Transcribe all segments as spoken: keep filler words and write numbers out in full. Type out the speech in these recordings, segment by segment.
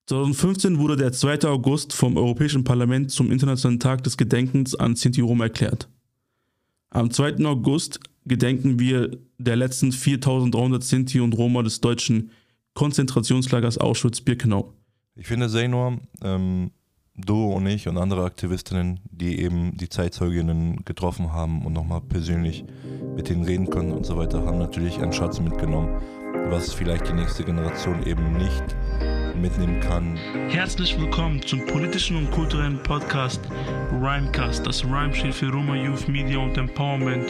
zweitausendfünfzehn wurde der zweite August vom Europäischen Parlament zum Internationalen Tag des Gedenkens an Sinti und Roma erklärt. Am zweiten August gedenken wir der letzten viertausenddreihundert Sinti und Roma des deutschen Konzentrationslagers Auschwitz-Birkenau. Ich finde, Zainor, ähm, du und ich und andere Aktivistinnen, die eben die Zeitzeuginnen getroffen haben und nochmal persönlich mit denen reden können und so weiter, haben natürlich einen Schatz mitgenommen, was vielleicht die nächste Generation eben nicht mitnehmen kann. Herzlich willkommen zum politischen und kulturellen Podcast Rhymecast. Das Rhyme steht für Roma Youth Media und Empowerment.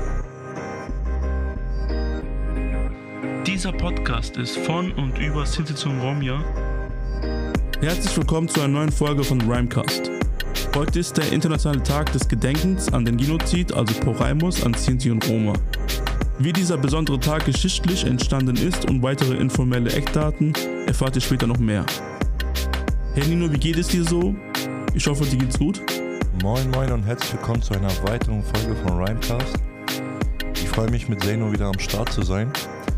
Dieser Podcast ist von und über Sinti und Roma. Herzlich willkommen zu einer neuen Folge von Rhymecast. Heute ist der internationale Tag des Gedenkens an den Genozid, also Poraimus, an Sinti und Roma. Wie dieser besondere Tag geschichtlich entstanden ist und weitere informelle Eckdaten erfahrt ihr später noch mehr. Hey Nino, wie geht es dir so? Ich hoffe, dir geht's gut. Moin moin und herzlich willkommen zu einer weiteren Folge von Rhymecast. Ich freue mich, mit Zainor wieder am Start zu sein.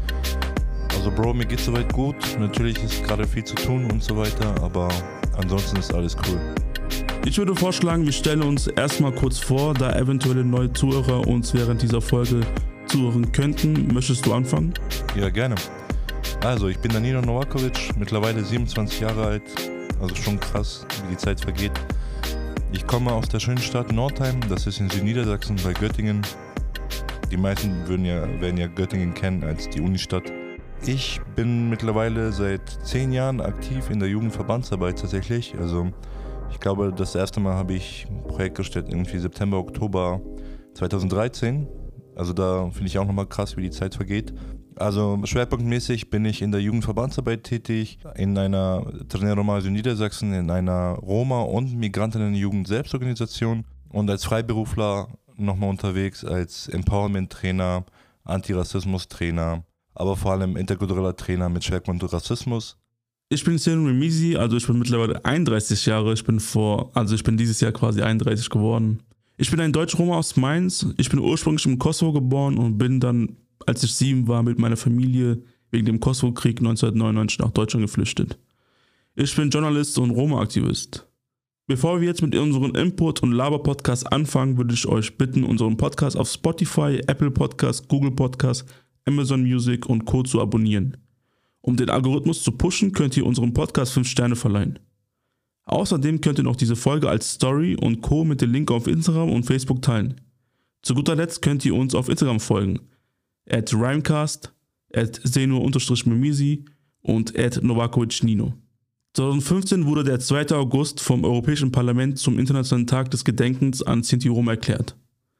Also Bro, mir geht's soweit gut. Natürlich ist gerade viel zu tun und so weiter, aber ansonsten ist alles cool. Ich würde vorschlagen, wir stellen uns erstmal kurz vor, da eventuelle neue Zuhörer uns während dieser Folge zuhören könnten. Möchtest du anfangen? Ja, gerne. Also, ich bin Danilo Novakovic, mittlerweile siebenundzwanzig Jahre alt, also schon krass, wie die Zeit vergeht. Ich komme aus der schönen Stadt Nordheim, das ist in Südniedersachsen bei Göttingen. Die meisten würden ja, werden ja Göttingen kennen als die Unistadt. Ich bin mittlerweile seit zehn Jahren aktiv in der Jugendverbandsarbeit tatsächlich. Also ich glaube, das erste Mal habe ich ein Projekt gestellt, irgendwie September, Oktober zweitausenddreizehn. Also da finde ich auch nochmal krass, wie die Zeit vergeht. Also schwerpunktmäßig bin ich in der Jugendverbandsarbeit tätig, in einer Trainer Roma Südniedersachsen, in einer Roma- und Migrantinnen-Jugend-Selbstorganisation und als Freiberufler nochmal unterwegs als Empowerment-Trainer, Antirassismus-Trainer, aber vor allem interkultureller Trainer mit Schwerpunkt Rassismus. Ich bin Senu Remisi, also ich bin mittlerweile einunddreißig Jahre, ich bin vor, also ich bin dieses Jahr quasi einunddreißig geworden. Ich bin ein Deutsch-Roma aus Mainz, ich bin ursprünglich im Kosovo geboren und bin dann, als ich sieben war, mit meiner Familie wegen dem Kosovo-Krieg neunzehnhundertneunundneunzig nach Deutschland geflüchtet. Ich bin Journalist und Roma-Aktivist. Bevor wir jetzt mit unserem Input- und Laber-Podcast anfangen, würde ich euch bitten, unseren Podcast auf Spotify, Apple Podcasts, Google Podcasts, Amazon Music und Co. zu abonnieren. Um den Algorithmus zu pushen, könnt ihr unserem Podcast fünf Sterne verleihen. Außerdem könnt ihr noch diese Folge als Story und Co. mit dem Link auf Instagram und Facebook teilen. Zu guter Letzt könnt ihr uns auf Instagram folgen. at Rhymecast, at Zainor-Memisi und at Novakovic-Nino. zweitausendfünfzehn wurde der zweite August vom Europäischen Parlament zum Internationalen Tag des Gedenkens an Sinti und Roma erklärt.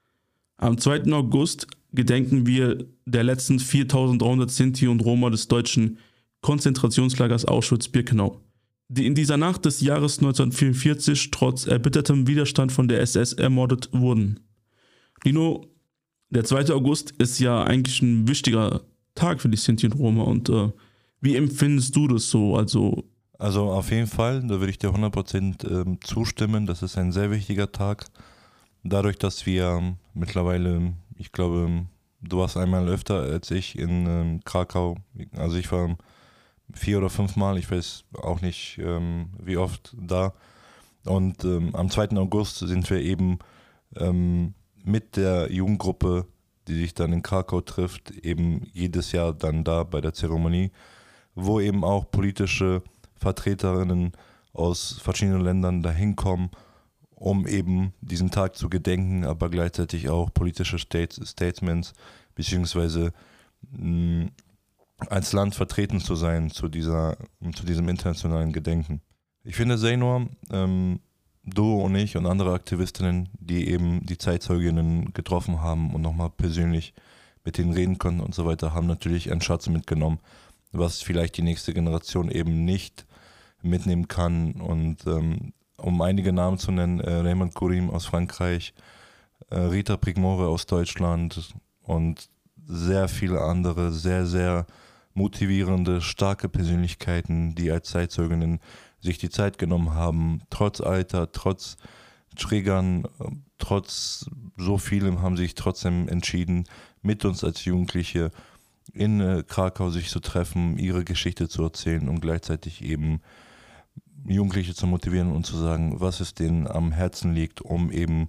Am zweiten August gedenken wir der letzten viertausenddreihundert Sinti und Roma des deutschen Konzentrationslagers Auschwitz-Birkenau, die in dieser Nacht des Jahres neunzehnhundertvierundvierzig trotz erbittertem Widerstand von der S S ermordet wurden. Nino, der zweite August ist ja eigentlich ein wichtiger Tag für die Sinti und Roma und äh, wie empfindest du das so? Also, also auf jeden Fall, da würde ich dir hundert Prozent ähm, zustimmen, das ist ein sehr wichtiger Tag. Dadurch, dass wir ähm, mittlerweile, ich glaube, du warst einmal öfter als ich in ähm, Krakau, also ich war vier oder fünf Mal, ich weiß auch nicht ähm, wie oft da. Und ähm, am zweiten August sind wir eben ähm, mit der Jugendgruppe, die sich dann in Krakau trifft, eben jedes Jahr dann da bei der Zeremonie, wo eben auch politische Vertreterinnen aus verschiedenen Ländern dahin kommen, um eben diesen Tag zu gedenken, aber gleichzeitig auch politische States, Statements beziehungsweise mh, als Land vertreten zu sein zu, dieser, zu diesem internationalen Gedenken. Ich finde, Zainor, ähm, du und ich und andere Aktivistinnen, die eben die Zeitzeuginnen getroffen haben und nochmal persönlich mit denen reden konnten und so weiter, haben natürlich einen Schatz mitgenommen, was vielleicht die nächste Generation eben nicht mitnehmen kann. Und ähm, um einige Namen zu nennen, äh, Raymond Kourim aus Frankreich, äh, Rita Prigmore aus Deutschland und sehr viele andere, sehr, sehr motivierende, starke Persönlichkeiten, die als Zeitzeuginnen sich die Zeit genommen haben, trotz Alter, trotz Triggern, trotz so vielem haben sich trotzdem entschieden, mit uns als Jugendliche in äh, Krakau sich zu treffen, ihre Geschichte zu erzählen und gleichzeitig eben Jugendliche zu motivieren und zu sagen, was es denen am Herzen liegt, um eben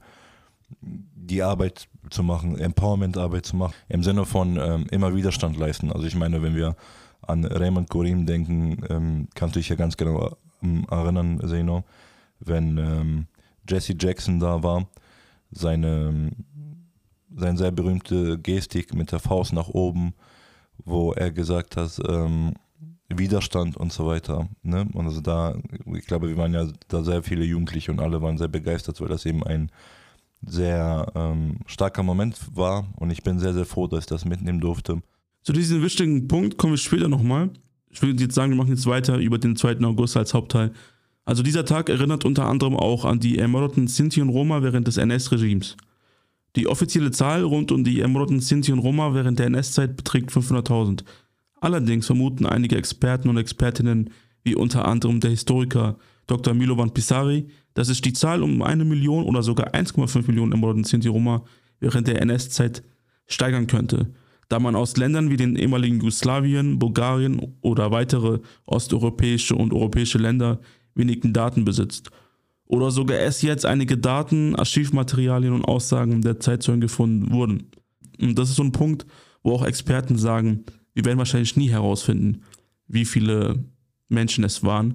die Arbeit zu machen, Empowerment-Arbeit zu machen, im Sinne von ähm, immer Widerstand leisten. Also ich meine, wenn wir an Raymond Korim denken, ähm, kannst du dich ja ganz genau ähm, erinnern, Zeno, wenn ähm, Jesse Jackson da war, seine, seine sehr berühmte Gestik mit der Faust nach oben, wo er gesagt hat, ähm, Widerstand und so weiter. Ne? Und also da, ich glaube, wir waren ja da sehr viele Jugendliche und alle waren sehr begeistert, weil das eben ein sehr ähm, starker Moment war und ich bin sehr, sehr froh, dass ich das mitnehmen durfte. Zu diesem wichtigen Punkt komme ich später nochmal. Ich will jetzt sagen, wir machen jetzt weiter über den zweiten August als Hauptteil. Also dieser Tag erinnert unter anderem auch an die ermordeten Sinti und Roma während des N S-Regimes. Die offizielle Zahl rund um die ermordeten Sinti und Roma während der N S-Zeit beträgt fünfhunderttausend. Allerdings vermuten einige Experten und Expertinnen, wie unter anderem der Historiker Doktor Milovan Pisari, dass sich die Zahl um eine Million oder sogar eins Komma fünf Millionen ermordeten Sinti-Roma während der N S-Zeit steigern könnte, da man aus Ländern wie den ehemaligen Jugoslawien, Bulgarien oder weitere osteuropäische und europäische Länder wenigen Daten besitzt. Oder sogar erst jetzt einige Daten, Archivmaterialien und Aussagen der Zeitzeugen gefunden wurden. Und das ist so ein Punkt, wo auch Experten sagen, wir werden wahrscheinlich nie herausfinden, wie viele Menschen es waren.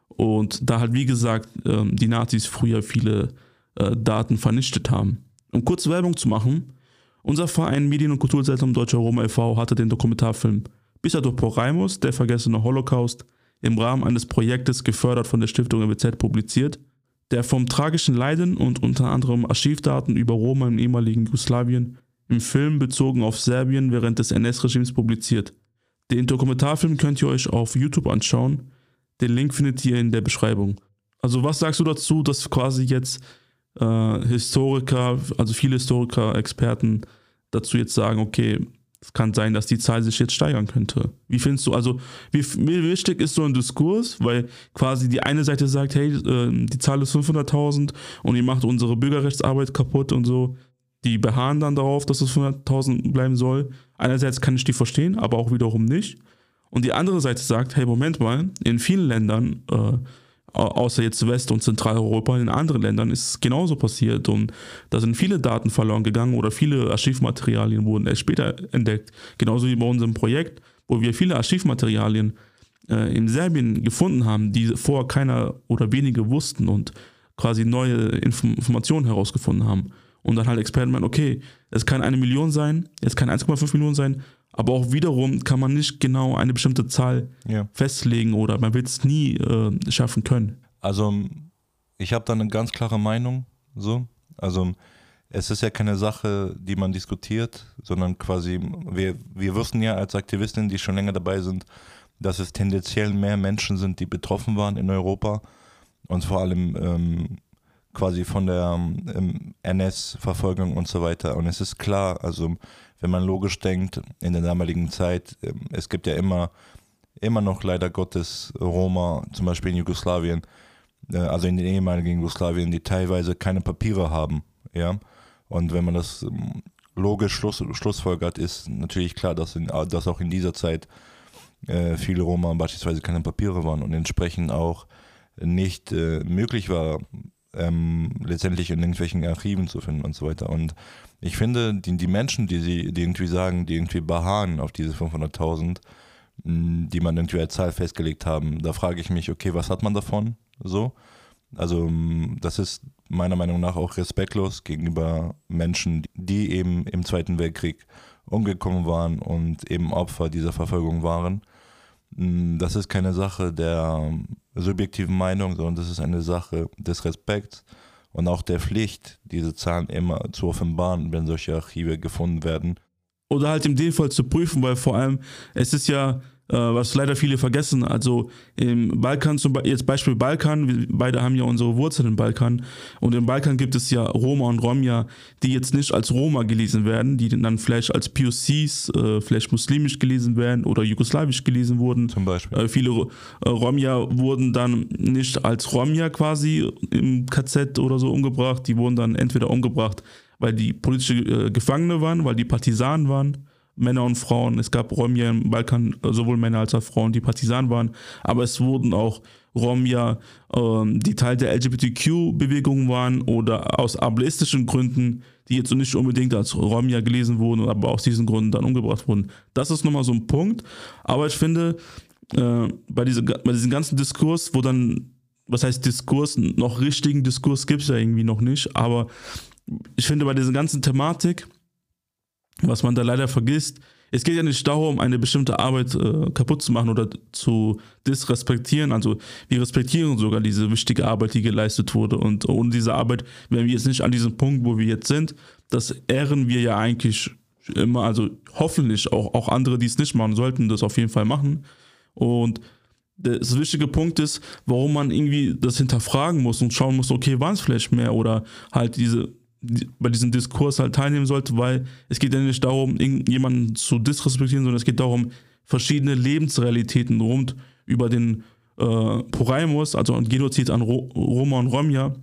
Und da halt, wie gesagt, die Nazis früher viele Daten vernichtet haben. Um kurz Werbung zu machen, unser Verein Medien- und Kulturzentrum Deutscher Roma e V hatte den Dokumentarfilm Pisa do Poraimus, der vergessene Holocaust, im Rahmen eines Projektes gefördert von der Stiftung M W Z publiziert, der vom tragischen Leiden und unter anderem Archivdaten über Roma im ehemaligen Jugoslawien im Film bezogen auf Serbien während des N S-Regimes publiziert. Den Dokumentarfilm könnt ihr euch auf YouTube anschauen. Den Link findet ihr in der Beschreibung. Also was sagst du dazu, dass quasi jetzt äh, Historiker, also viele Historiker, Experten dazu jetzt sagen, okay, es kann sein, dass die Zahl sich jetzt steigern könnte. Wie findest du, also wie, wie wichtig ist so ein Diskurs, weil quasi die eine Seite sagt, hey, äh, die Zahl ist fünfhunderttausend und ihr macht unsere Bürgerrechtsarbeit kaputt und so. Die beharren dann darauf, dass es fünfhunderttausend bleiben soll. Einerseits kann ich die verstehen, aber auch wiederum nicht. Und die andere Seite sagt, hey, Moment mal, in vielen Ländern, äh, außer jetzt West- und Zentraleuropa, in anderen Ländern ist es genauso passiert und da sind viele Daten verloren gegangen oder viele Archivmaterialien wurden erst später entdeckt. Genauso wie bei unserem Projekt, wo wir viele Archivmaterialien äh, in Serbien gefunden haben, die vorher keiner oder wenige wussten und quasi neue Inform- Informationen herausgefunden haben. Und dann halt Experten meinen, okay, es kann eine Million sein, es kann eins Komma fünf Millionen sein, aber auch wiederum kann man nicht genau eine bestimmte Zahl ja. festlegen oder man wird es nie äh, schaffen können. Also ich habe da eine ganz klare Meinung. So. Also es ist ja keine Sache, die man diskutiert, sondern quasi, wir, wir wissen ja als Aktivistinnen, die schon länger dabei sind, dass es tendenziell mehr Menschen sind, die betroffen waren in Europa und vor allem ähm, quasi von der ähm, N S-Verfolgung und so weiter. Und es ist klar, also wenn man logisch denkt, in der damaligen Zeit, ähm, es gibt ja immer, immer noch leider Gottes Roma, zum Beispiel in Jugoslawien, äh, also in den ehemaligen Jugoslawien, die teilweise keine Papiere haben. Ja? Und wenn man das ähm, logisch schluss, schlussfolgert, ist natürlich klar, dass, in, dass auch in dieser Zeit äh, viele Roma beispielsweise keine Papiere waren und entsprechend auch nicht äh, möglich war, Ähm, letztendlich in irgendwelchen Archiven zu finden und so weiter. Und ich finde, die, die Menschen, die sie die irgendwie sagen, die irgendwie beharren auf diese fünfhunderttausend, die man irgendwie als Zahl festgelegt haben, da frage ich mich, okay, was hat man davon? So, also das ist meiner Meinung nach auch respektlos gegenüber Menschen, die eben im Zweiten Weltkrieg umgekommen waren und eben Opfer dieser Verfolgung waren. Das ist keine Sache der subjektiven Meinung, sondern das ist eine Sache des Respekts und auch der Pflicht, diese Zahlen immer zu offenbaren, wenn solche Archive gefunden werden. Oder halt in dem Fall zu prüfen, weil vor allem, es ist ja, äh, was leider viele vergessen, also im Balkan, zum Beispiel, jetzt Beispiel Balkan, wir beide haben ja unsere Wurzeln im Balkan und im Balkan gibt es ja Roma und Romja, die jetzt nicht als Roma gelesen werden, die dann vielleicht als P O Cs, äh, vielleicht muslimisch gelesen werden oder jugoslawisch gelesen wurden. Zum Beispiel. Äh, viele äh, Romja wurden dann nicht als Romja quasi im K Z oder so umgebracht, die wurden dann entweder umgebracht, weil die politische äh, Gefangene waren, weil die Partisanen waren, Männer und Frauen. Es gab Romja im Balkan, sowohl Männer als auch Frauen, die Partisanen waren, aber es wurden auch Rom ja ähm, die Teil der L G B T Q-Bewegung waren oder aus ableistischen Gründen, die jetzt nicht unbedingt als Rom ja gelesen wurden, aber aus diesen Gründen dann umgebracht wurden. Das ist nochmal so ein Punkt. Aber ich finde, äh, bei, diese, bei diesem ganzen Diskurs, wo dann, was heißt Diskurs, noch richtigen Diskurs gibt es ja irgendwie noch nicht, aber ich finde bei dieser ganzen Thematik, was man da leider vergisst, es geht ja nicht darum, eine bestimmte Arbeit äh, kaputt zu machen oder zu disrespektieren. Also wir respektieren sogar diese wichtige Arbeit, die geleistet wurde. Und ohne diese Arbeit wären wir jetzt nicht an diesem Punkt, wo wir jetzt sind. Das ehren wir ja eigentlich immer. Also hoffentlich auch, auch andere, die es nicht machen, sollten das auf jeden Fall machen. Und das wichtige Punkt ist, warum man irgendwie das hinterfragen muss und schauen muss, okay, waren es vielleicht mehr oder halt diese... bei diesem Diskurs halt teilnehmen sollte, weil es geht ja nicht darum, irgendjemanden zu disrespektieren, sondern es geht darum, verschiedene Lebensrealitäten rund über den äh, Poraimus, also ein Genozid an Ro- Roma und Romja,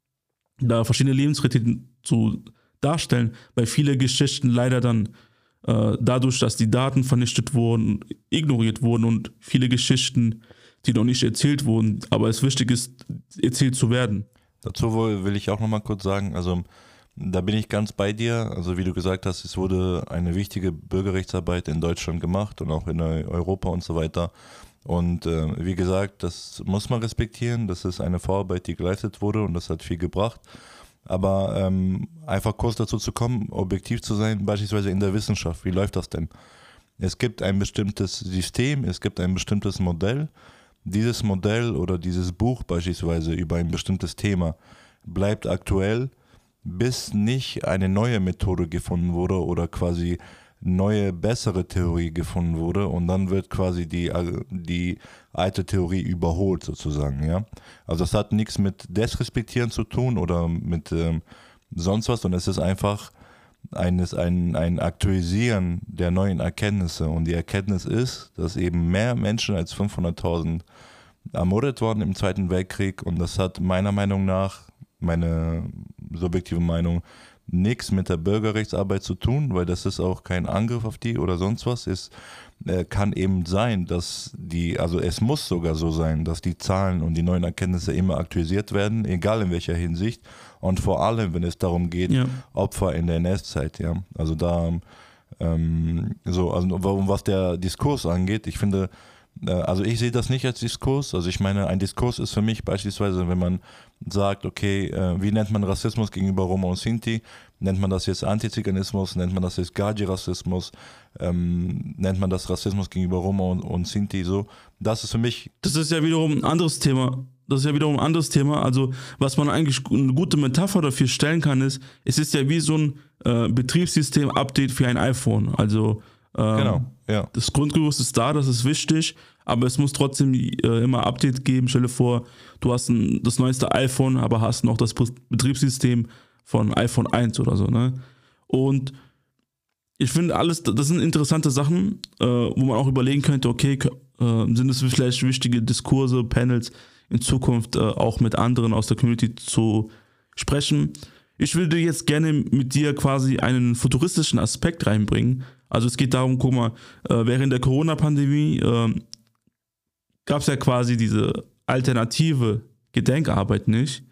da verschiedene Lebensrealitäten zu darstellen, weil viele Geschichten leider dann äh, dadurch, dass die Daten vernichtet wurden, ignoriert wurden und viele Geschichten, die noch nicht erzählt wurden, aber es wichtig ist, erzählt zu werden. Dazu will ich auch nochmal kurz sagen, also da bin ich ganz bei dir. Also wie du gesagt hast, es wurde eine wichtige Bürgerrechtsarbeit in Deutschland gemacht und auch in Europa und so weiter. Und äh, wie gesagt, das muss man respektieren. Das ist eine Vorarbeit, die geleistet wurde und das hat viel gebracht. Aber ähm, einfach kurz dazu zu kommen, objektiv zu sein, beispielsweise in der Wissenschaft. Wie läuft das denn? Es gibt ein bestimmtes System, es gibt ein bestimmtes Modell. Dieses Modell oder dieses Buch beispielsweise über ein bestimmtes Thema bleibt aktuell, bis nicht eine neue Methode gefunden wurde oder quasi neue, bessere Theorie gefunden wurde und dann wird quasi die, die alte Theorie überholt sozusagen, ja. Also das hat nichts mit Desrespektieren zu tun oder mit ähm, sonst was, sondern es ist einfach eines, ein, ein Aktualisieren der neuen Erkenntnisse und die Erkenntnis ist, dass eben mehr Menschen als fünfhunderttausend ermordet worden im Zweiten Weltkrieg und das hat meiner Meinung nach, meine subjektive Meinung, nichts mit der Bürgerrechtsarbeit zu tun, weil das ist auch kein Angriff auf die oder sonst was. Es äh, kann eben sein, dass die, also es muss sogar so sein, dass die Zahlen und die neuen Erkenntnisse immer aktualisiert werden, egal in welcher Hinsicht und vor allem, wenn es darum geht, ja. Opfer in der N S-Zeit, ja. Also da, ähm, so, also was der Diskurs angeht, ich finde, also ich sehe das nicht als Diskurs, also ich meine, ein Diskurs ist für mich beispielsweise, wenn man sagt, okay, wie nennt man Rassismus gegenüber Roma und Sinti, nennt man das jetzt Antiziganismus, nennt man das jetzt Gaji-Rassismus, ähm, nennt man das Rassismus gegenüber Roma und, und Sinti, so, das ist für mich... Das ist ja wiederum ein anderes Thema, das ist ja wiederum ein anderes Thema, also was man eigentlich eine gute Metapher dafür stellen kann ist, es ist ja wie so ein äh, Betriebssystem-Update für ein iPhone, also ähm, genau, ja. Das Grundgerüst ist da, das ist wichtig, aber es muss trotzdem äh, immer Update geben. Stell dir vor, du hast ein, das neueste iPhone, aber hast noch das Betriebssystem von iPhone eins oder so, ne? Und ich finde alles, das sind interessante Sachen, äh, wo man auch überlegen könnte, okay, äh, sind es vielleicht wichtige Diskurse, Panels in Zukunft äh, auch mit anderen aus der Community zu sprechen. Ich würde jetzt gerne mit dir quasi einen futuristischen Aspekt reinbringen. Also es geht darum, guck mal, äh, während der Corona-Pandemie äh, gab es ja quasi diese alternative Gedenkarbeit nicht.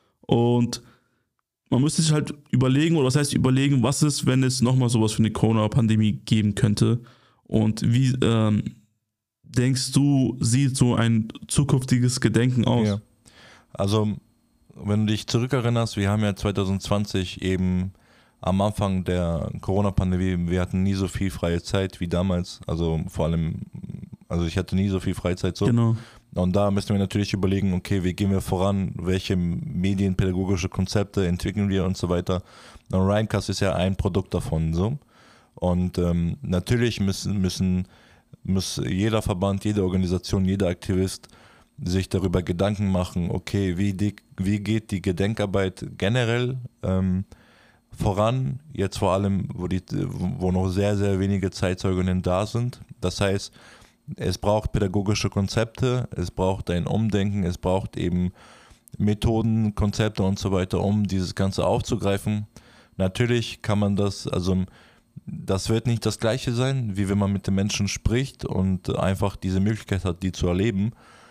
Und man müsste sich halt überlegen, oder was heißt überlegen, was ist, wenn es nochmal sowas für eine Corona-Pandemie geben könnte? Und wie ähm, denkst du, sieht so ein zukünftiges Gedenken aus? Ja. Also, wenn du dich zurückerinnerst, wir haben ja zwanzig zwanzig eben am Anfang der Corona-Pandemie, wir hatten nie so viel freie Zeit wie damals, also vor allem, also ich hatte nie so viel Freizeit so. Genau. Und da müssen wir natürlich überlegen, okay, wie gehen wir voran, welche medienpädagogische Konzepte entwickeln wir und so weiter. Und Rhymecast ist ja ein Produkt davon so. Und ähm, natürlich müssen, müssen muss jeder Verband, jede Organisation, jeder Aktivist sich darüber Gedanken machen, okay, wie, die, wie geht die Gedenkarbeit generell ähm, voran, jetzt vor allem, wo, die, wo noch sehr, sehr wenige Zeitzeuginnen da sind. Das heißt, es braucht pädagogische Konzepte, es braucht ein Umdenken, es braucht eben Methoden, Konzepte und so weiter, um dieses Ganze aufzugreifen. Natürlich kann man das, also das wird nicht das Gleiche sein, wie wenn man mit den Menschen spricht und einfach diese Möglichkeit hat, die zu erleben.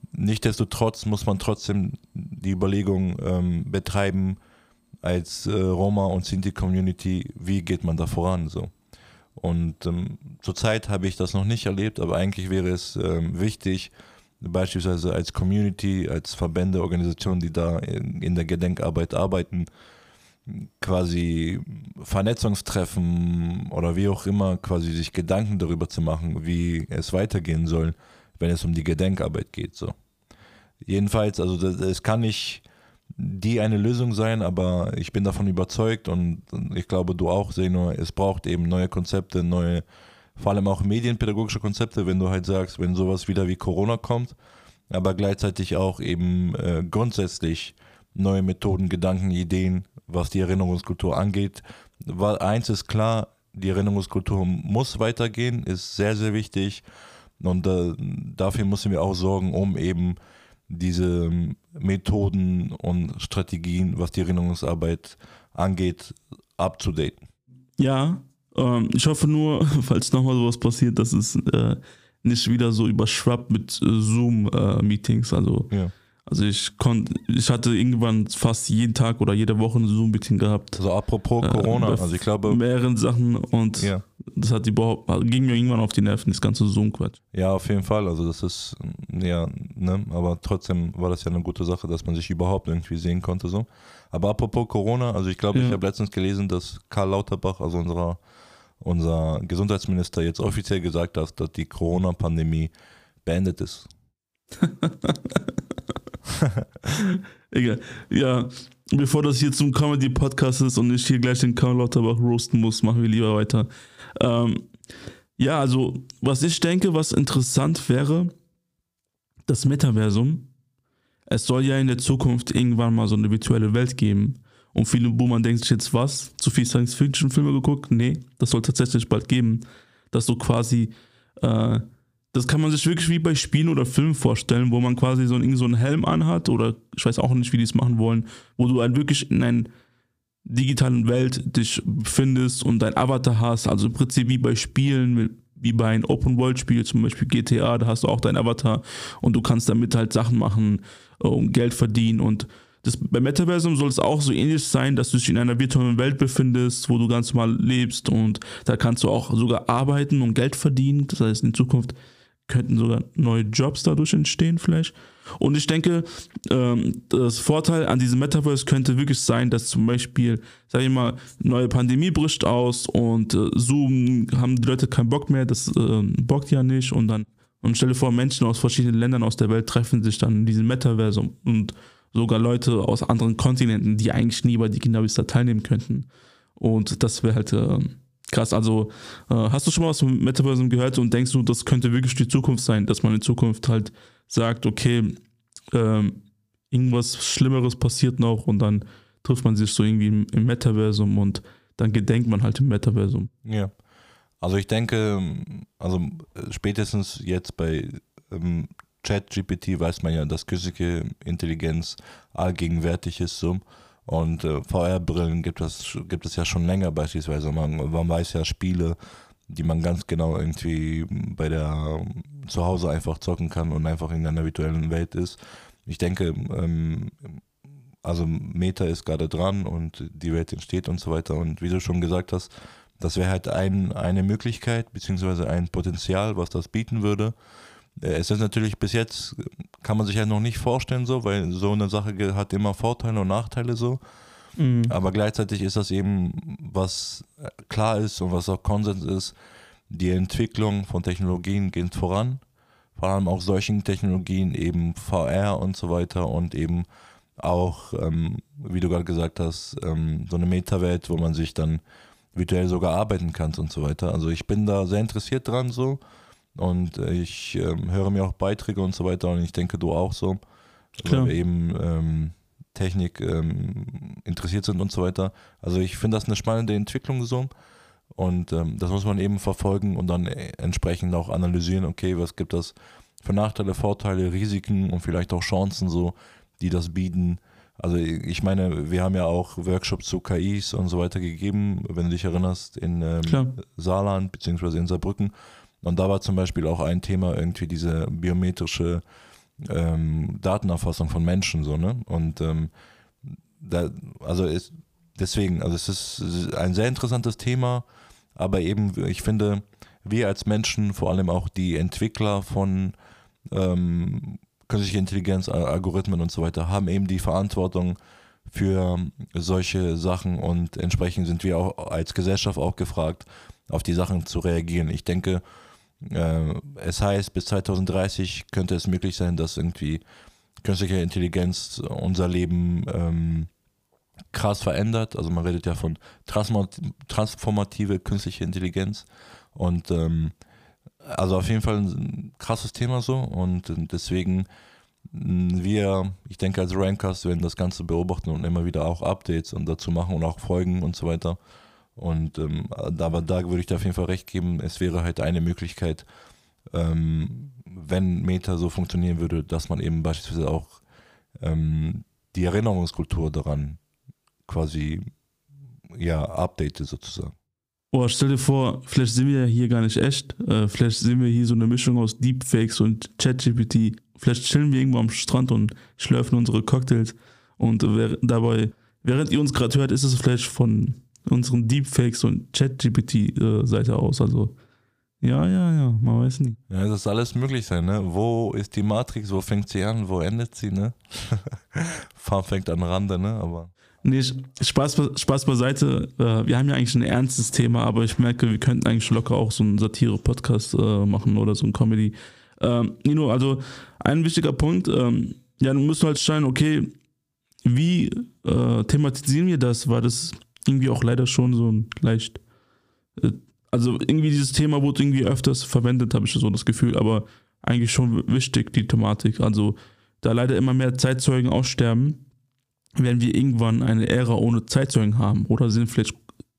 Nichtsdestotrotz muss man trotzdem die Überlegung ähm, betreiben, als äh, Roma- und Sinti-Community, wie geht man da voran so. Und ähm, zurzeit habe ich das noch nicht erlebt, aber eigentlich wäre es ähm, wichtig, beispielsweise als Community, als Verbände, Organisationen, die da in, in der Gedenkarbeit arbeiten, quasi Vernetzungstreffen oder wie auch immer, quasi sich Gedanken darüber zu machen, wie es weitergehen soll, wenn es um die Gedenkarbeit geht. So. Jedenfalls, also das, es kann nicht die eine Lösung sein, aber ich bin davon überzeugt und ich glaube, du auch, Senor, es braucht eben neue Konzepte, neue, vor allem auch medienpädagogische Konzepte, wenn du halt sagst, wenn sowas wieder wie Corona kommt, aber gleichzeitig auch eben äh, grundsätzlich neue Methoden, Gedanken, Ideen, was die Erinnerungskultur angeht. Weil eins ist klar, die Erinnerungskultur muss weitergehen, ist sehr, sehr wichtig und äh, dafür müssen wir auch sorgen, um eben diese Methoden und Strategien, was die Erinnerungsarbeit angeht, abzudaten. Ja, ähm, ich hoffe nur, falls nochmal sowas passiert, dass es äh, nicht wieder so überschwappt mit äh, Zoom-Meetings. Äh, also, ja. also ich konnte, ich hatte irgendwann fast jeden Tag oder jede Woche ein Zoom-Meeting gehabt. Also apropos äh, Corona, also ich glaube mehreren Sachen und ja. das hat überhaupt, ging mir irgendwann auf die Nerven, das ganze Zoom-Quatsch. Ja, auf jeden Fall. Also das ist, ja, ne, aber trotzdem war das ja eine gute Sache, dass man sich überhaupt irgendwie sehen konnte. So. Aber apropos Corona, also ich glaube, ja. ich habe letztens gelesen, dass Karl Lauterbach, also unser, unser Gesundheitsminister, jetzt offiziell gesagt hat, dass die Corona-Pandemie beendet ist. Egal. Ja, bevor das hier zum Comedy-Podcast ist und ich hier gleich den Karl Lauterbach roasten muss, machen wir lieber weiter. Ähm, ja, also, was ich denke, was interessant wäre, das Metaversum. Es soll ja in der Zukunft irgendwann mal so eine virtuelle Welt geben. Und viele Boomer denken sich jetzt, was? Zu viel Science-Fiction-Filme geguckt? Nee, das soll tatsächlich bald geben. Dass so quasi, äh, das kann man sich wirklich wie bei Spielen oder Filmen vorstellen, wo man quasi so einen, so einen Helm anhat oder ich weiß auch nicht, wie die es machen wollen, wo du halt wirklich in einer digitalen Welt dich befindest und dein Avatar hast, also im Prinzip wie bei Spielen, wie bei einem Open-World-Spiel, zum Beispiel G T A, da hast du auch dein Avatar und du kannst damit halt Sachen machen und Geld verdienen und das, beim Metaversum soll es auch so ähnlich sein, dass du dich in einer virtuellen Welt befindest, wo du ganz normal lebst und da kannst du auch sogar arbeiten und Geld verdienen, das heißt in Zukunft könnten sogar neue Jobs dadurch entstehen vielleicht. Und ich denke, ähm, das Vorteil an diesem Metaverse könnte wirklich sein, dass zum Beispiel, sag ich mal, neue Pandemie bricht aus und äh, Zoom haben die Leute keinen Bock mehr, das äh, bockt ja nicht und dann, und stell dir vor, Menschen aus verschiedenen Ländern aus der Welt treffen sich dann in diesem Metaversum und sogar Leute aus anderen Kontinenten, die eigentlich nie bei die Kindervista teilnehmen könnten. Und das wäre halt äh, krass. Also äh, hast du schon mal was vom Metaversum gehört und denkst du, das könnte wirklich die Zukunft sein, dass man in Zukunft halt sagt, okay, ähm, irgendwas Schlimmeres passiert noch und dann trifft man sich so irgendwie im, im Metaversum und dann gedenkt man halt im Metaversum. Ja, also ich denke, also spätestens jetzt bei ähm, ChatGPT weiß man ja, dass künstliche Intelligenz allgegenwärtig ist so. Und äh, V R-Brillen gibt es, gibt es ja schon länger beispielsweise. Man, man weiß ja Spiele, die man ganz genau irgendwie bei der zu Hause einfach zocken kann und einfach in einer virtuellen Welt ist. Ich denke, ähm, also Meta ist gerade dran und die Welt entsteht und so weiter. Und wie du schon gesagt hast, das wäre halt ein, eine Möglichkeit beziehungsweise ein Potenzial, was das bieten würde. Es ist natürlich bis jetzt, kann man sich ja noch nicht vorstellen so, weil so eine Sache hat immer Vorteile und Nachteile so. Mhm. Aber gleichzeitig ist das eben, was klar ist und was auch Konsens ist, die Entwicklung von Technologien geht voran. Vor allem auch solchen Technologien, eben V R und so weiter und eben auch, ähm, wie du gerade gesagt hast, ähm, so eine Meta-Welt, wo man sich dann virtuell sogar arbeiten kann und so weiter. Also ich bin da sehr interessiert dran so. Und ich ähm, höre mir auch Beiträge und so weiter und ich denke, du auch so, Klar. weil wir eben ähm, Technik ähm, interessiert sind und so weiter. Also ich finde das eine spannende Entwicklung so und ähm, das muss man eben verfolgen und dann entsprechend auch analysieren, okay, was gibt das für Nachteile, Vorteile, Risiken und vielleicht auch Chancen so, die das bieten. Also ich meine, wir haben ja auch Workshops zu K Is und so weiter gegeben, wenn du dich erinnerst, in ähm, Saarland beziehungsweise in Saarbrücken. Und da war zum Beispiel auch ein Thema irgendwie diese biometrische ähm, Datenerfassung von Menschen, so, ne? Und ähm, da, also ist deswegen, also es ist ein sehr interessantes Thema, aber eben, ich finde, wir als Menschen, vor allem auch die Entwickler von ähm, künstliche Intelligenz, Algorithmen und so weiter, haben eben die Verantwortung für solche Sachen und entsprechend sind wir auch als Gesellschaft auch gefragt, auf die Sachen zu reagieren. Ich denke, äh, es heißt, bis zwanzig dreißig könnte es möglich sein, dass irgendwie künstliche Intelligenz unser Leben ähm, krass verändert. Also man redet ja von transformative künstliche Intelligenz und ähm, also auf jeden Fall ein krasses Thema so und deswegen wir, ich denke als Rankcast werden das Ganze beobachten und immer wieder auch Updates und dazu machen und auch Folgen und so weiter und ähm, aber da würde ich dir auf jeden Fall recht geben, es wäre halt eine Möglichkeit, ähm, wenn Meta so funktionieren würde, dass man eben beispielsweise auch ähm, die Erinnerungskultur daran quasi ja updatet sozusagen. Boah, stell dir vor, vielleicht sind wir ja hier gar nicht echt. Äh, vielleicht sind wir hier so eine Mischung aus Deepfakes und ChatGPT. Vielleicht chillen wir irgendwo am Strand und schlürfen unsere Cocktails. Und äh, dabei, während ihr uns gerade hört, ist es vielleicht von unseren Deepfakes und ChatGPT-Seite äh, aus. Also, ja, ja, ja, man weiß nie. Ja, das ist alles möglich sein, ne? Wo ist die Matrix, wo fängt sie an, wo endet sie, ne? Fun fängt an Rande, ne? Aber. Nee, Spaß, Spaß beiseite. Wir haben ja eigentlich ein ernstes Thema, aber ich merke, wir könnten eigentlich locker auch so einen Satire-Podcast machen oder so ein Comedy. Ähm, Nino, also ein wichtiger Punkt, ähm, ja, du musst halt schauen, okay, wie äh, thematisieren wir das, weil das irgendwie auch leider schon so ein leicht, äh, also irgendwie dieses Thema wurde irgendwie öfters verwendet, habe ich so das Gefühl, aber eigentlich schon wichtig, die Thematik. Also da leider immer mehr Zeitzeugen aussterben, werden wir irgendwann eine Ära ohne Zeitzeugen haben oder sind vielleicht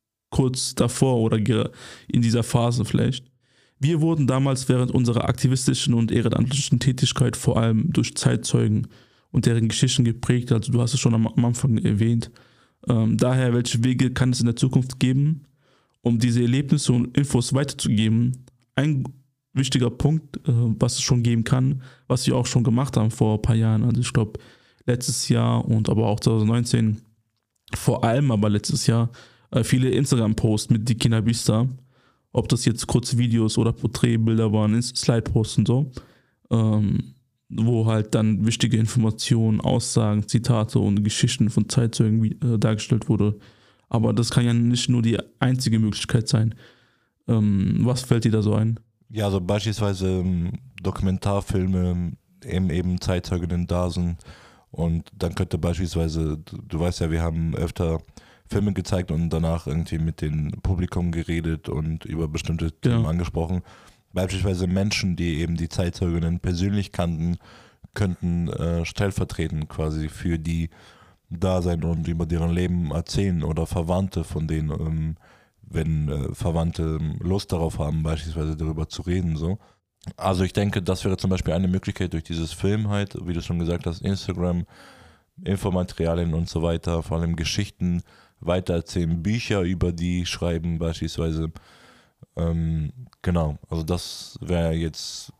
kurz davor oder in dieser Phase vielleicht. Wir wurden damals während unserer aktivistischen und ehrenamtlichen Tätigkeit vor allem durch Zeitzeugen und deren Geschichten geprägt, also du hast es schon am, am Anfang erwähnt. Ähm, daher, welche Wege kann es in der Zukunft geben, um diese Erlebnisse und Infos weiterzugeben? Ein wichtiger Punkt, äh, was es schon geben kann, was wir auch schon gemacht haben vor ein paar Jahren, also ich glaube, letztes Jahr und aber auch zwanzig neunzehn, vor allem aber letztes Jahr, äh, viele Instagram-Posts mit Dikina Bista, ob das jetzt kurze Videos oder Porträtbilder waren, Slide-Posts und so, ähm, wo halt dann wichtige Informationen, Aussagen, Zitate und Geschichten von Zeitzeugen äh, dargestellt wurde. Aber das kann ja nicht nur die einzige Möglichkeit sein. Ähm, was fällt dir da so ein? Ja, also beispielsweise ähm, Dokumentarfilme, eben, eben Zeitzeuginnen da sind. Und dann könnte beispielsweise, du, du weißt ja, wir haben öfter Filme gezeigt und danach irgendwie mit dem Publikum geredet und über bestimmte Themen ja. angesprochen. Beispielsweise Menschen, die eben die Zeitzeuginnen persönlich kannten, könnten äh, stellvertretend quasi für die da sein und über deren Leben erzählen oder Verwandte von denen, ähm, wenn äh, Verwandte Lust darauf haben, beispielsweise darüber zu reden, so. Also ich denke, das wäre zum Beispiel eine Möglichkeit durch dieses Film halt, wie du schon gesagt hast, Instagram, Infomaterialien und so weiter, vor allem Geschichten weitererzählen, Bücher über die schreiben beispielsweise. Ähm, genau, also das wäre jetzt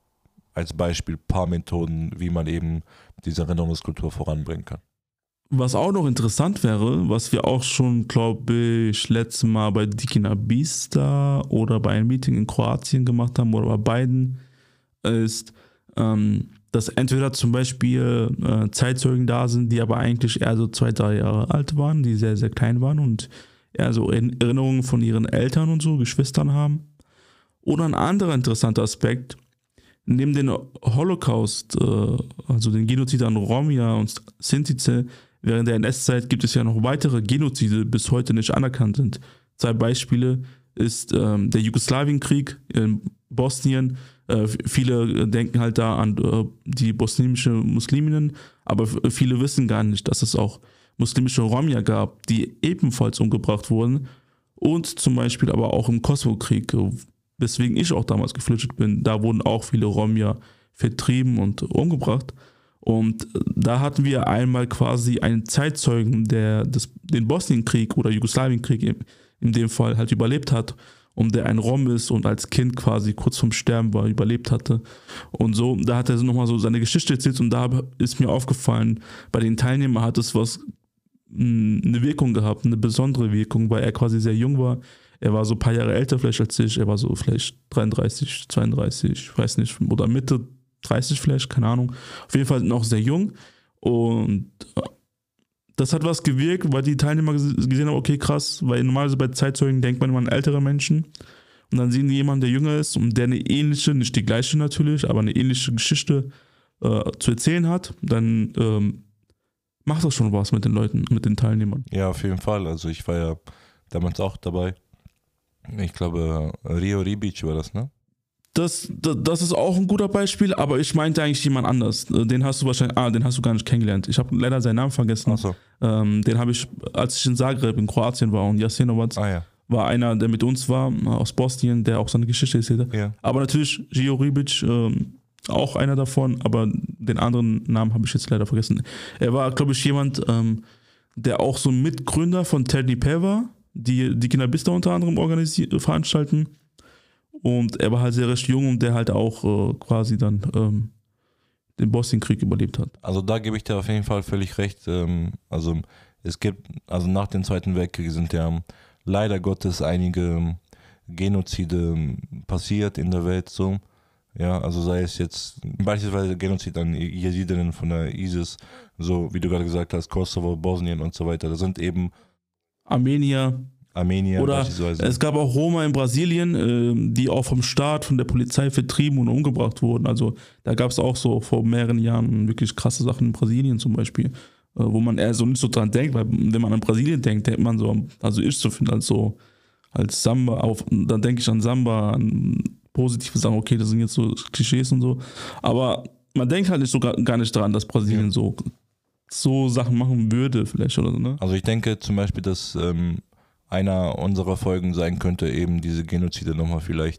als Beispiel ein paar Methoden, wie man eben diese Erinnerungskultur voranbringen kann. Was auch noch interessant wäre, was wir auch schon, glaube ich, letztes Mal bei Dikina Bista oder bei einem Meeting in Kroatien gemacht haben oder bei beiden, ist, ähm, dass entweder zum Beispiel äh, Zeitzeugen da sind, die aber eigentlich eher so zwei, drei Jahre alt waren, die sehr, sehr klein waren und eher so Erinnerungen von ihren Eltern und so, Geschwistern haben. Oder ein anderer interessanter Aspekt, neben dem Holocaust, äh, also den Genozid an Romja und Sintize, während der N S-Zeit gibt es ja noch weitere Genozide, die bis heute nicht anerkannt sind. Zwei Beispiele ist ähm, der Jugoslawienkrieg in Bosnien. Äh, viele denken halt da an äh, die bosnische Musliminnen, aber viele wissen gar nicht, dass es auch muslimische Romja gab, die ebenfalls umgebracht wurden. Und zum Beispiel aber auch im Kosovo-Krieg, weswegen ich auch damals geflüchtet bin. Da wurden auch viele Romja vertrieben und umgebracht. Und da hatten wir einmal quasi einen Zeitzeugen, der das, den Bosnienkrieg oder Jugoslawienkrieg in, in dem Fall halt überlebt hat und der ein Rom ist und als Kind quasi kurz vorm Sterben war, überlebt hatte. Und so, da hat er nochmal so seine Geschichte erzählt und da ist mir aufgefallen, bei den Teilnehmern hat es was, eine Wirkung gehabt, eine besondere Wirkung, weil er quasi sehr jung war. Er war so ein paar Jahre älter vielleicht als ich, er war so vielleicht dreiunddreißig, zweiunddreißig, ich weiß nicht, oder Mitte dreißig vielleicht, keine Ahnung. Auf jeden Fall noch sehr jung und das hat was gewirkt, weil die Teilnehmer gesehen haben, okay, krass, weil normalerweise bei Zeitzeugen denkt man immer an ältere Menschen und dann sehen die jemanden, der jünger ist und der eine ähnliche, nicht die gleiche natürlich, aber eine ähnliche Geschichte äh, zu erzählen hat, dann ähm, macht das schon was mit den Leuten, mit den Teilnehmern. Ja, auf jeden Fall. Also ich war ja damals auch dabei. Ich glaube, Rio Ribic war das, ne? Das, das, das ist auch ein guter Beispiel, aber ich meinte eigentlich jemand anders. Den hast du wahrscheinlich, ah, den hast du gar nicht kennengelernt. Ich habe leider seinen Namen vergessen. Ach so. Ähm, den habe ich, als ich in Zagreb in Kroatien war und Jasenovac ah, ja. war einer, der mit uns war, aus Bosnien, der auch seine Geschichte erzählt hat. Ja. Aber natürlich Rio Ribic, ähm, auch einer davon, aber den anderen Namen habe ich jetzt leider vergessen. Er war, glaube ich, jemand, ähm, der auch so ein Mitgründer von Tel Nipel war, die die Kinderbista unter anderem organisieren, veranstalten. Und er war halt sehr recht jung und der halt auch äh, quasi dann ähm, den Bosnienkrieg überlebt hat. Also da gebe ich dir auf jeden Fall völlig recht. Ähm, also es gibt, also nach dem Zweiten Weltkrieg sind ja leider Gottes einige Genozide passiert in der Welt so. Ja, also sei es jetzt beispielsweise Genozid an Jesidinnen von der ISIS, so wie du gerade gesagt hast, Kosovo, Bosnien und so weiter. Das sind eben Armenier. Armenier Oder beispielsweise. Es gab auch Roma in Brasilien, äh, die auch vom Staat, von der Polizei vertrieben und umgebracht wurden. Also da gab es auch so vor mehreren Jahren wirklich krasse Sachen in Brasilien zum Beispiel, äh, wo man eher so nicht so dran denkt, weil wenn man an Brasilien denkt, denkt man so, also ich so finde als so, als Samba, auf, dann denke ich an Samba, an positive Sachen, okay, das sind jetzt so Klischees und so. Aber man denkt halt nicht so gar, gar nicht daran, dass Brasilien ja. so, so Sachen machen würde vielleicht oder so, ne? Also ich denke zum Beispiel, dass ähm, einer unserer Folgen sein könnte, eben diese Genozide nochmal vielleicht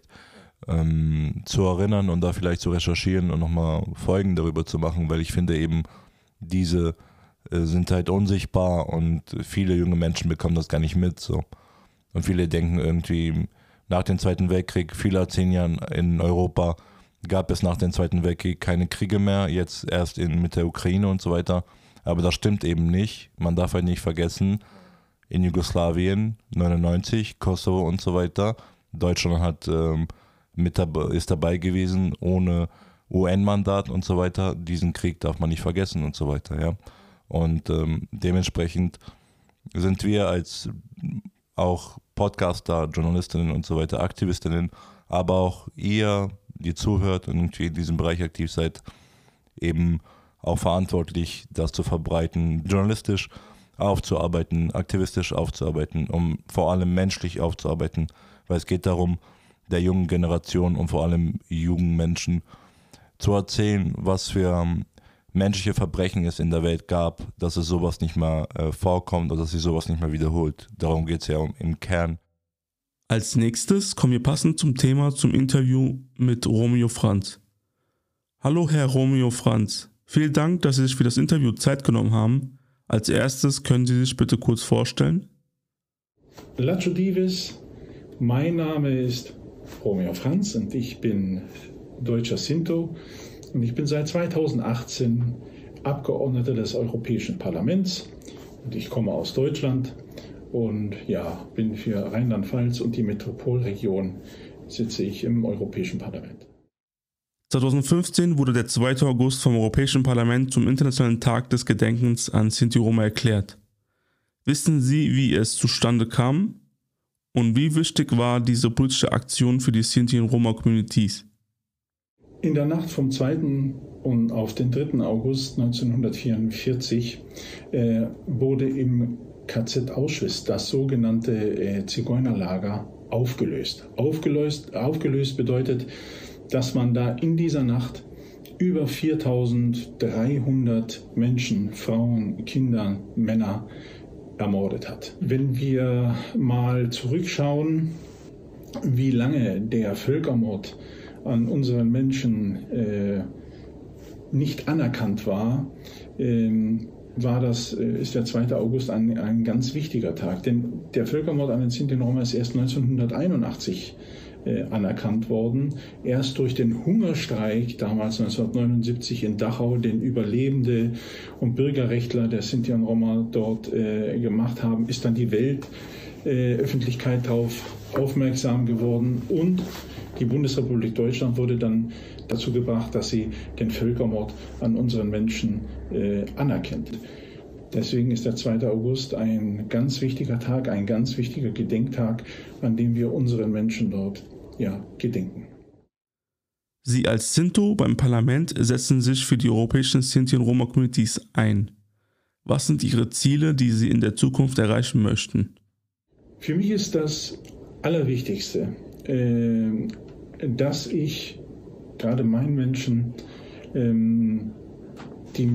ähm, zu erinnern und da vielleicht zu recherchieren und nochmal Folgen darüber zu machen, weil ich finde eben, diese äh, sind halt unsichtbar und viele junge Menschen bekommen das gar nicht mit. So. Und viele denken irgendwie, nach dem Zweiten Weltkrieg, vieler zehn Jahren in Europa, gab es nach dem Zweiten Weltkrieg keine Kriege mehr, jetzt erst in, mit der Ukraine und so weiter. Aber das stimmt eben nicht. Man darf halt nicht vergessen, in Jugoslawien neunundneunzig, Kosovo und so weiter. Deutschland hat ähm, mit dabei, ist dabei gewesen, ohne U N-Mandat und so weiter. Diesen Krieg darf man nicht vergessen und so weiter. Ja. Und ähm, dementsprechend sind wir als auch Podcaster, Journalistinnen und so weiter, Aktivistinnen, aber auch ihr, die zuhört und irgendwie in diesem Bereich aktiv seid, eben auch verantwortlich, das zu verbreiten, journalistisch aufzuarbeiten, aktivistisch aufzuarbeiten, um vor allem menschlich aufzuarbeiten, weil es geht darum, der jungen Generation und vor allem jungen Menschen zu erzählen, was für um, menschliche Verbrechen es in der Welt gab, dass es sowas nicht mehr äh, vorkommt oder dass sich sowas nicht mehr wiederholt. Darum geht es ja um, im Kern. Als nächstes kommen wir passend zum Thema zum Interview mit Romeo Franz. Hallo Herr Romeo Franz, vielen Dank, dass Sie sich für das Interview Zeit genommen haben. Als erstes können Sie sich bitte kurz vorstellen. Lacho Divis, mein Name ist Romeo Franz und ich bin deutscher Sinto und ich bin seit zweitausendachtzehn Abgeordneter des Europäischen Parlaments und ich komme aus Deutschland und ja, bin für Rheinland-Pfalz und die Metropolregion sitze ich im Europäischen Parlament. zweitausendfünfzehn wurde der zweite August vom Europäischen Parlament zum Internationalen Tag des Gedenkens an Sinti Roma erklärt. Wissen Sie, wie es zustande kam? Und wie wichtig war diese politische Aktion für die Sinti und Roma Communities? In der Nacht vom zweiten und auf den dritten August neunzehnhundertvierundvierzig äh, wurde im K Z Auschwitz das sogenannte äh, Zigeunerlager aufgelöst. Aufgelöst. Aufgelöst bedeutet, dass man da in dieser Nacht über viertausenddreihundert Menschen, Frauen, Kinder, Männer ermordet hat. Wenn wir mal zurückschauen, wie lange der Völkermord an unseren Menschen äh, nicht anerkannt war, äh, war das, ist der zweite August ein, ein ganz wichtiger Tag. Denn der Völkermord an den Sinti und Roma ist erst neunzehnhunderteinundachtzig äh, anerkannt worden. Erst durch den Hungerstreik damals neunzehnhundertneunundsiebzig in Dachau, den Überlebende und Bürgerrechtler der Sinti und Roma dort äh, gemacht haben, ist dann die Weltöffentlichkeit äh, darauf aufmerksam geworden. Und die Bundesrepublik Deutschland wurde dann dazu gebracht, dass sie den Völkermord an unseren Menschen äh, anerkennt. Deswegen ist der zweite August ein ganz wichtiger Tag, ein ganz wichtiger Gedenktag, an dem wir unseren Menschen dort ja, gedenken. Sie als Sinto beim Parlament setzen sich für die europäischen Sinti und Roma Communities ein. Was sind Ihre Ziele, die Sie in der Zukunft erreichen möchten? Für mich ist das Allerwichtigste, äh, dass ich gerade meinen Menschen ähm, die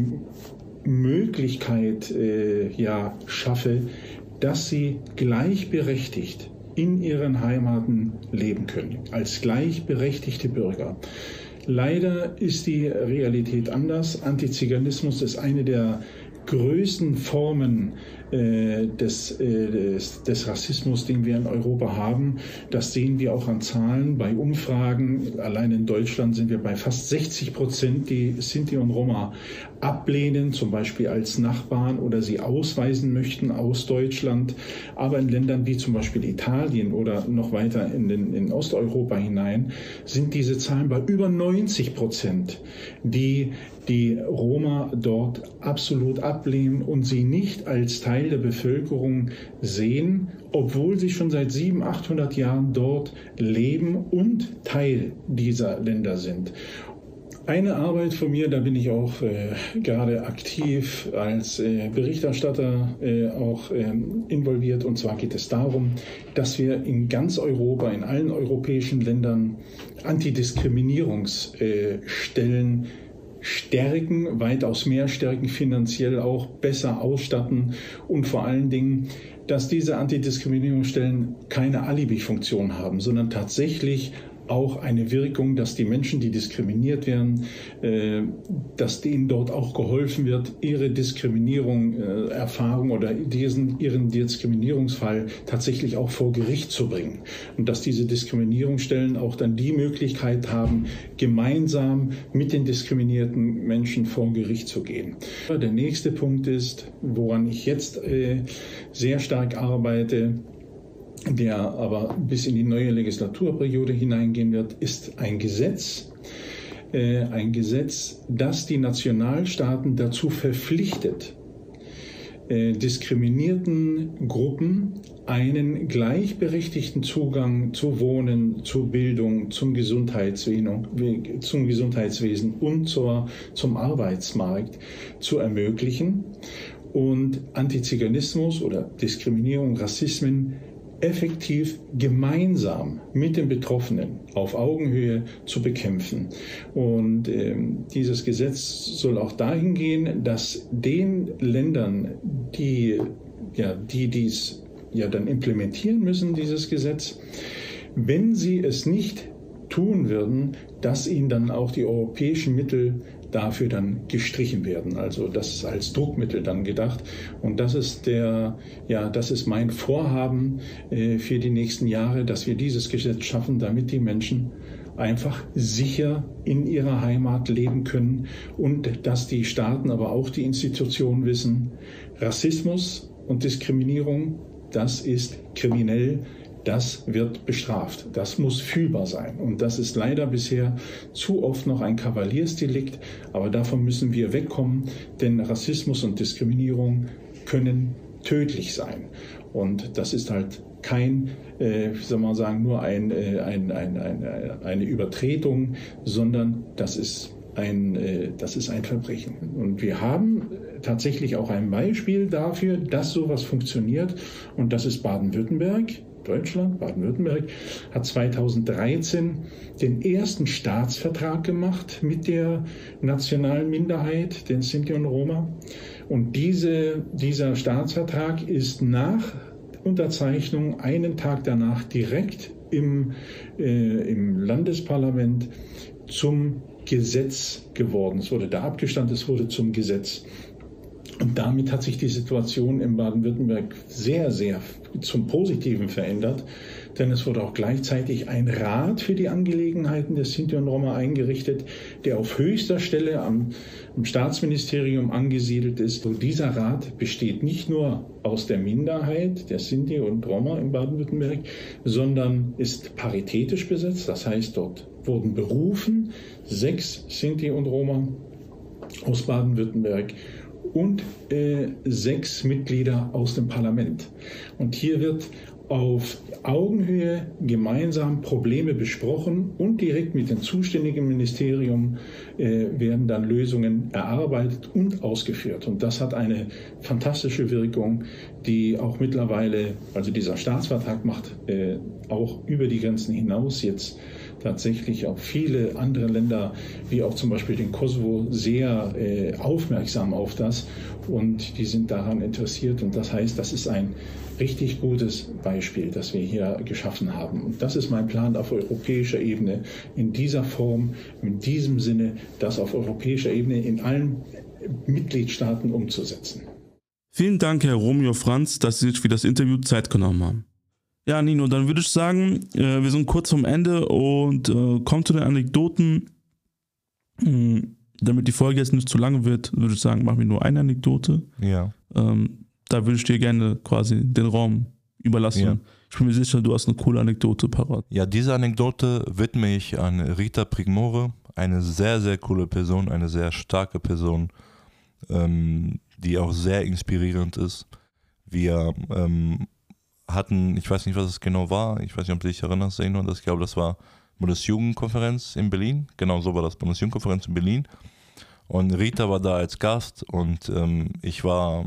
Möglichkeit äh, ja, schaffe, dass sie gleichberechtigt in ihren Heimaten leben können, als gleichberechtigte Bürger. Leider ist die Realität anders. Antiziganismus ist eine der größten Formen äh, des, äh, des, des Rassismus, den wir in Europa haben. Das sehen wir auch an Zahlen bei Umfragen. Allein in Deutschland sind wir bei fast sechzig Prozent, die Sinti und Roma ablehnen, zum Beispiel als Nachbarn oder sie ausweisen möchten aus Deutschland. Aber in Ländern wie zum Beispiel Italien oder noch weiter in, den, in Osteuropa hinein sind diese Zahlen bei über neunzig Prozent, die die Roma dort absolut ablehnen und sie nicht als Teil der Bevölkerung sehen, obwohl sie schon seit siebenhundert, achthundert Jahren dort leben und Teil dieser Länder sind. Eine Arbeit von mir, da bin ich auch äh, gerade aktiv als äh, Berichterstatter äh, auch äh, involviert. Und zwar geht es darum, dass wir in ganz Europa, in allen europäischen Ländern Antidiskriminierungsstellen äh, stärken, weitaus mehr stärken, finanziell auch besser ausstatten und vor allen Dingen, dass diese Antidiskriminierungsstellen keine Alibi-Funktion haben, sondern tatsächlich auch eine Wirkung, dass die Menschen, die diskriminiert werden, äh, dass denen dort auch geholfen wird, ihre Diskriminierung, äh, Erfahrung oder diesen, ihren Diskriminierungsfall tatsächlich auch vor Gericht zu bringen. Und dass diese Diskriminierungsstellen auch dann die Möglichkeit haben, gemeinsam mit den diskriminierten Menschen vor Gericht zu gehen. Der nächste Punkt ist, woran ich jetzt äh, sehr stark arbeite, der aber bis in die neue Legislaturperiode hineingehen wird, ist ein Gesetz, äh, ein Gesetz, das die Nationalstaaten dazu verpflichtet, äh, diskriminierten Gruppen einen gleichberechtigten Zugang zu Wohnen, zu Bildung, zum Gesundheitswesen, zum Gesundheitswesen und zur, zum Arbeitsmarkt zu ermöglichen und Antiziganismus oder Diskriminierung, Rassismen effektiv gemeinsam mit den Betroffenen auf Augenhöhe zu bekämpfen. Und ähm, dieses Gesetz soll auch dahin gehen, dass den Ländern, die, ja, die dies ja dann implementieren müssen, dieses Gesetz, wenn sie es nicht tun würden, dass ihnen dann auch die europäischen Mittel dafür dann gestrichen werden. Also das ist als Druckmittel dann gedacht. Und das ist der, ja, das ist mein Vorhaben äh, für die nächsten Jahre, dass wir dieses Gesetz schaffen, damit die Menschen einfach sicher in ihrer Heimat leben können und dass die Staaten, aber auch die Institutionen wissen, Rassismus und Diskriminierung, das ist kriminell. Das wird bestraft. Das muss fühlbar sein. Und das ist leider bisher zu oft noch ein Kavaliersdelikt. Aber davon müssen wir wegkommen, denn Rassismus und Diskriminierung können tödlich sein. Und das ist halt kein, äh, wie soll man sagen, nur ein, äh, ein, ein, ein, eine Übertretung, sondern das ist ein, äh, das ist ein Verbrechen. Und wir haben tatsächlich auch ein Beispiel dafür, dass sowas funktioniert. Und das ist Baden-Württemberg. Deutschland, Baden-Württemberg, hat zweitausenddreizehn den ersten Staatsvertrag gemacht mit der nationalen Minderheit, den Sinti und Roma. Und diese, dieser Staatsvertrag ist nach Unterzeichnung einen Tag danach direkt im, äh, im Landesparlament zum Gesetz geworden. Es wurde da abgestimmt, es wurde zum Gesetz. Und damit hat sich die Situation in Baden-Württemberg sehr, sehr zum Positiven verändert, denn es wurde auch gleichzeitig ein Rat für die Angelegenheiten der Sinti und Roma eingerichtet, der auf höchster Stelle am, am Staatsministerium angesiedelt ist. Und dieser Rat besteht nicht nur aus der Minderheit der Sinti und Roma in Baden-Württemberg, sondern ist paritätisch besetzt. Das heißt, dort wurden berufen sechs Sinti und Roma aus Baden-Württemberg und äh, sechs Mitglieder aus dem Parlament. Und hier wird auf Augenhöhe gemeinsam Probleme besprochen und direkt mit dem zuständigen Ministerium äh, werden dann Lösungen erarbeitet und ausgeführt. Und das hat eine fantastische Wirkung, die auch mittlerweile, also dieser Staatsvertrag macht äh, auch über die Grenzen hinaus jetzt tatsächlich auch viele andere Länder, wie auch zum Beispiel den Kosovo, sehr äh, aufmerksam auf das und die sind daran interessiert. Und das heißt, das ist ein richtig gutes Beispiel, das wir hier geschaffen haben. Und das ist mein Plan auf europäischer Ebene, in dieser Form, in diesem Sinne, das auf europäischer Ebene in allen Mitgliedstaaten umzusetzen. Vielen Dank, Herr Romeo Franz, dass Sie sich für das Interview Zeit genommen haben. Ja, Nino, dann würde ich sagen, äh, wir sind kurz vom Ende und äh, kommen zu den Anekdoten. Hm, damit die Folge jetzt nicht zu lange wird, würde ich sagen, machen wir nur eine Anekdote. Ja. Ähm, da würde ich dir gerne quasi den Raum überlassen. Ja. Ich bin mir sicher, du hast eine coole Anekdote parat. Ja, diese Anekdote widme ich an Rita Prigmore, eine sehr, sehr coole Person, eine sehr starke Person, ähm, die auch sehr inspirierend ist. Wir ähm, hatten, ich weiß nicht, was es genau war, ich weiß nicht, ob du dich erinnerst, und ich glaube, das war Bundesjugendkonferenz in Berlin, genau so war das, Bundesjugendkonferenz in Berlin, und Rita war da als Gast und ähm, ich war,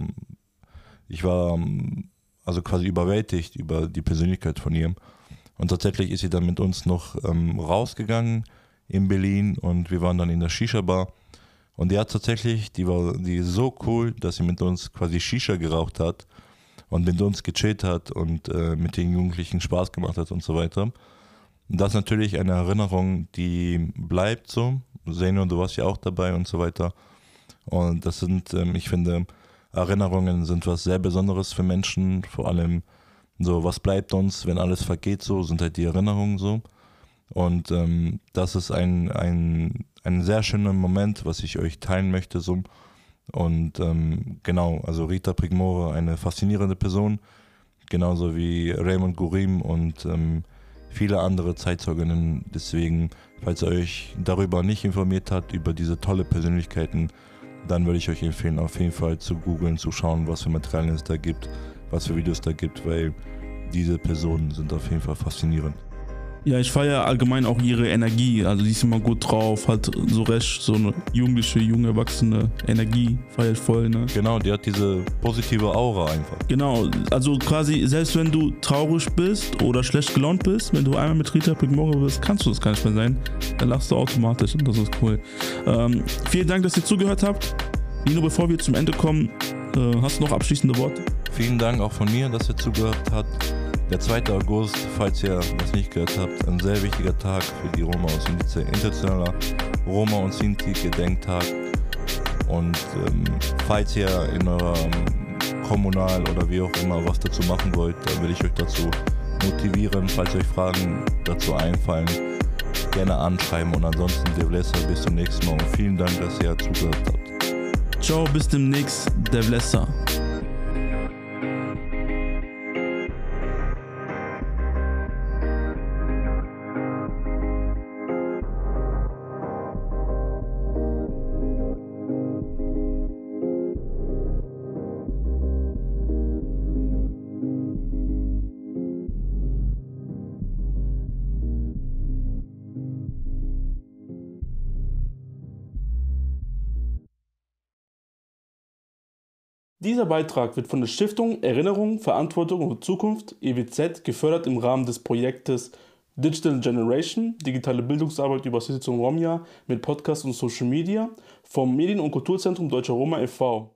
ich war also quasi überwältigt über die Persönlichkeit von ihr und tatsächlich ist sie dann mit uns noch ähm, rausgegangen in Berlin und wir waren dann in der Shisha-Bar und die hat tatsächlich, die war die ist so cool, dass sie mit uns quasi Shisha geraucht hat und mit uns gechillt hat und äh, mit den Jugendlichen Spaß gemacht hat und so weiter. Und das ist natürlich eine Erinnerung, die bleibt so. Zeno, du warst ja auch dabei und so weiter. Und das sind, ähm, ich finde, Erinnerungen sind was sehr Besonderes für Menschen. Vor allem so, was bleibt uns, wenn alles vergeht so, sind halt die Erinnerungen so. Und ähm, das ist ein, ein, ein sehr schöner Moment, was ich euch teilen möchte so. Und ähm, genau, also Rita Prigmore, eine faszinierende Person, genauso wie Raymond Gourim und ähm, viele andere Zeitzeuginnen. Deswegen, falls ihr euch darüber nicht informiert habt, über diese tolle Persönlichkeiten, dann würde ich euch empfehlen, auf jeden Fall zu googeln, zu schauen, was für Materialien es da gibt, was für Videos da gibt, weil diese Personen sind auf jeden Fall faszinierend. Ja, ich feiere allgemein auch ihre Energie, also die ist immer gut drauf, hat so recht so eine jugendliche, junge, erwachsene Energie, feiert voll, ne? Genau, die hat diese positive Aura einfach. Genau, also quasi, selbst wenn du traurig bist oder schlecht gelaunt bist, wenn du einmal mit Rita Prigmore bist, kannst du das gar nicht mehr sein, dann lachst du automatisch und das ist cool. Ähm, vielen Dank, dass ihr zugehört habt. Nino, bevor wir zum Ende kommen, äh, hast du noch abschließende Worte? Vielen Dank auch von mir, dass ihr zugehört habt. Der zweite August, falls ihr das nicht gehört habt, ein sehr wichtiger Tag für die Roma und Sinti, internationaler Roma und Sinti Gedenktag. Und ähm, falls ihr in eurem Kommunal oder wie auch immer was dazu machen wollt, dann will ich euch dazu motivieren. Falls euch Fragen dazu einfallen, gerne anschreiben. Und ansonsten, Devlesa, bis zum nächsten Mal. Und vielen Dank, dass ihr zugehört habt. Ciao, bis demnächst, Devlesa. Dieser Beitrag wird von der Stiftung Erinnerung, Verantwortung und Zukunft E W Z gefördert im Rahmen des Projektes Digital Generation, digitale Bildungsarbeit über Sinti und Roma mit Podcast und Social Media vom Medien- und Kulturzentrum Deutscher Roma e V